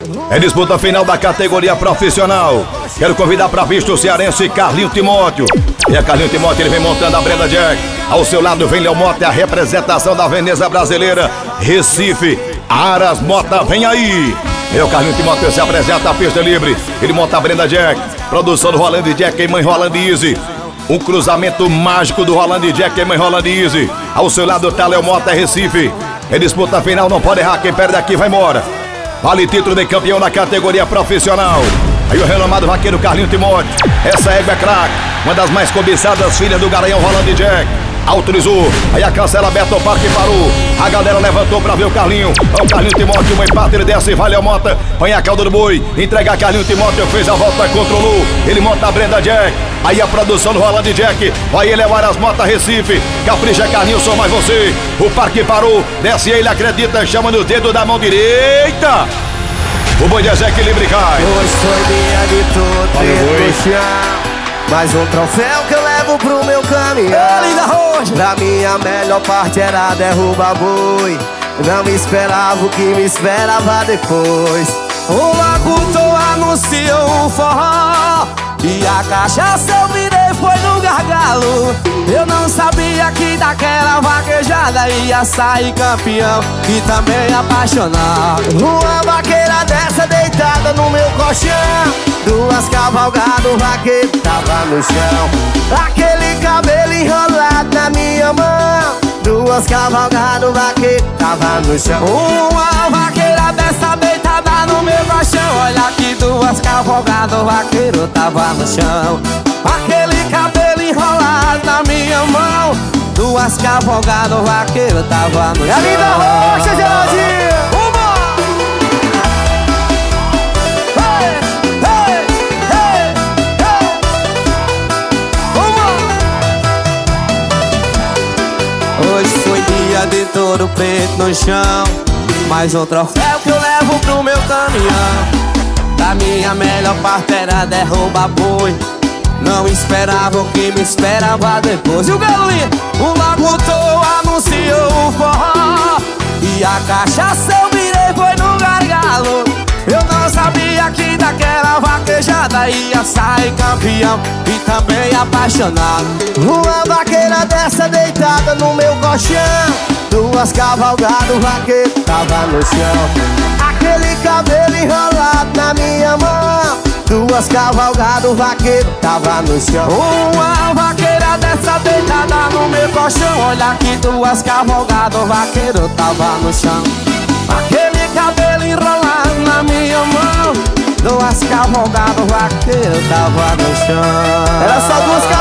É disputa final da categoria profissional. Quero convidar para pista o cearense Carlinho Timóteo. E a Carlinho Timóteo, ele vem montando a Brenda Jack. Ao seu lado vem Léo Mota, a representação da Veneza brasileira, Recife. Aras Mota, vem aí. E o Carlinho Timóteo se apresenta à pista livre. Ele monta a Brenda Jack. Produção do Roland Jack e Mãe Roland Easy. Um cruzamento mágico do Roland Jack e Mãe Roland Easy. Ao seu lado tá Léo Mota, Recife. É disputa final, não pode errar. Quem perde aqui vai embora. Vale título de campeão na categoria profissional. Aí o renomado vaqueiro Carlinho Timóteo. Essa égua é craque, uma das mais cobiçadas, filha do Garanhão Roland Jack. Autorizou, aí a cancela aberta, o parque parou. A galera levantou pra ver o Carlinho. É o Carlinho Timóteo, um empate, ele desce, vai Léo Mota. Põe a cauda do boi, entrega a Carlinho Timóteo, fez a volta, controlou. Ele monta a Brenda Jack. Aí a produção do Roland Jack. Vai ele, Aras Mota, Recife. Capricha, Carlinho, sou mais você. O parque parou, desce ele, acredita, chama no dedo da mão direita. O boi de desequilíbrio cai. Hoje foi dia de tudo no chão. Mais um troféu que eu levo pro meu caminhão. Pra mim a melhor parte era derrubar boi. Não esperava o que me esperava depois. O locutor anunciou o forró e a cachaça eu virei foi no gargalo. Eu não sabia que daquela vaquejada ia sair campeão e também apaixonado. Uma vaqueira dessa deitada no meu colchão, duas cavalgadas, o vaqueiro tava no chão. Aquele cabelo enrolado na minha mão, duas cavalgadas, o vaqueiro tava no chão. Uma vaqueira dessa deitada no meu colchão, olha aqui, duas cavalgadas, o vaqueiro tava no chão. Aquele cabelo enrolado na minha mão, duas cavalgadas, o vaqueiro tava no chão. É a linda roxa, Geraldinho! Hoje foi dia de touro preto no chão. Mais um troféu que eu levo pro meu caminhão. Da minha melhor parte era derrubar boi. Não esperava o que me esperava depois. E o galinha, o locutor anunciou o forró e a cachaça eu virei foi no gargalo. Eu não sabia que daquela vaquejada ia sair campeão e também apaixonado. Uma vaqueira dessa deitada no meu colchão, duas cavalgadas, o vaqueiro tava no chão. Aquele cabelo enrolado na minha mão, duas cavalgadas, o vaqueiro tava no chão. Uma vaqueira dessa deitada no meu colchão, olha aqui, duas cavalgadas, o vaqueiro tava no chão. Aquele cabelo enrolado na minha mão, duas cavalgadas, o vaqueiro tava no chão. Era só duas cavalgadas.